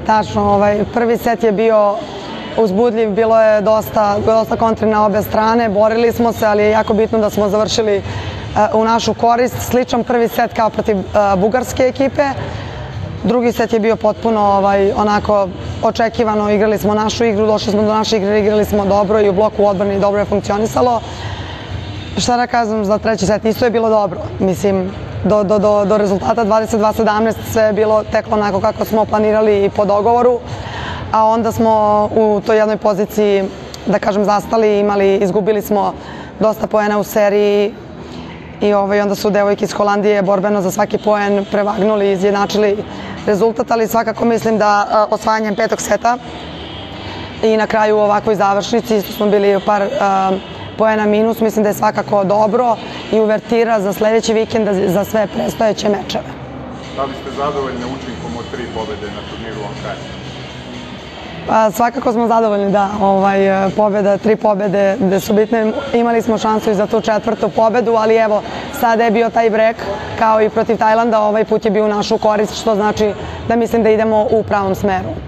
Tačno, prvi set je bio uzbudljiv, bilo je dosta kontri na obe strane, borili smo se, ali je jako bitno da smo završili u našu korist. Sličan prvi set kao protiv bugarske ekipe. Drugi set je bio potpuno onako očekivano, igrali smo našu igru, došli smo do naše igre, igrali smo dobro i u bloku u odbrani dobro je funkcionisalo. Šta da kažem za treći set, isto je bilo dobro. Mislim, do rezultata 22-17 sve je bilo teklo onako kako smo planirali i po dogovoru, a onda smo u toj jednoj poziciji, da kažem, zastali, izgubili smo dosta poena u seriji i onda su devojke iz Holandije borbeno za svaki poen prevagnuli i izjednačili rezultat, ali svakako mislim da osvajanjem petog seta i na kraju u ovakvoj završnici isto smo bili par poena minus, mislim da je svakako dobro i uvertira za sledeći vikend za sve predstojeće mečeve. Da li ste zadovoljni učinkom od 3 pobede na turniru Ankara? Svakako smo zadovoljni, da. 3 pobede gde su bitne. Imali smo šansu i za tu 4. pobedu, ali evo, sada je bio taj brek, kao i protiv Tajlanda, ovaj put je bio u našu korist, što znači da mislim da idemo u pravom smeru.